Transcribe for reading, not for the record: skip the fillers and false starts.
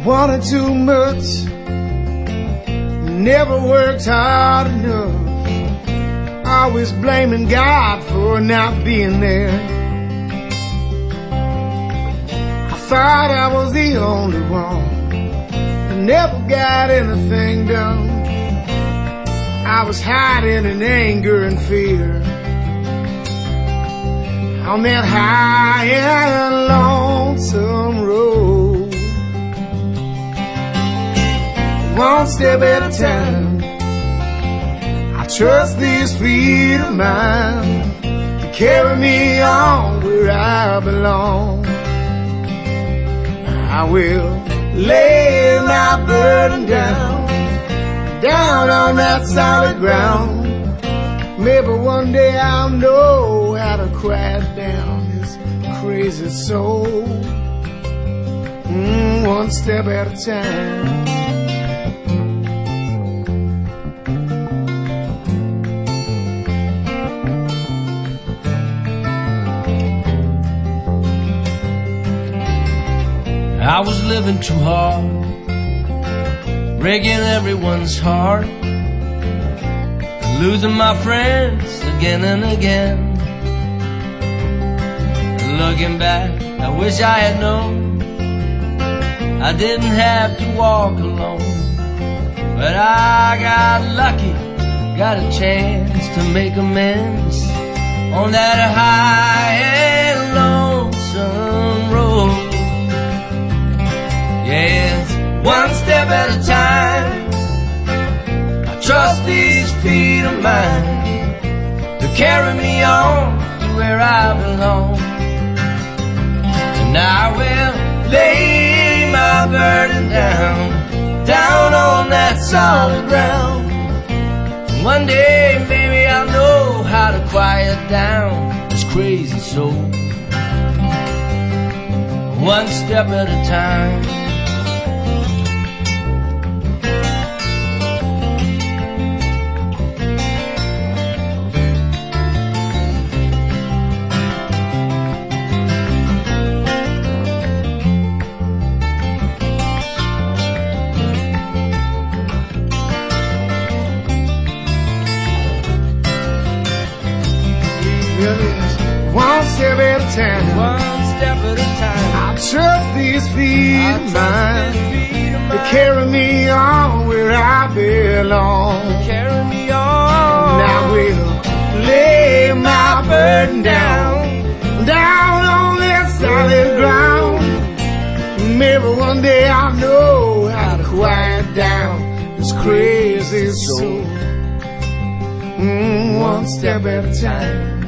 wanted too much, never worked hard enough, always blaming God for not being there. I thought I was the only one that never got anything done. I was hiding in anger and fear on that high and lonesome road. One step at a time, I trust these feet of mine to carry me on where I belong. I will lay my burden down on that solid ground. Maybe one day I'll know how to quiet down this crazy soul. One step at a time. I was living too hard, breaking everyone's heart, losing my friends again and again. And looking back, I wish I had known I didn't have to walk alone. But I got lucky, got a chance to make amends on that high and lonesome road. Yes, one step at a time, I trust these feet of mine to carry me on to where I belong. And I will lay my burden down on that solid ground. And one day maybe I'll know how to quiet down this crazy soul. One step at a time. One step at a time. One step at a time. I trust these feet of mine to carry me on where I belong. Carry me on. And I will lay my burden down on that solid ground. Maybe one day I'll know how to quiet down this crazy soul. One step at a time.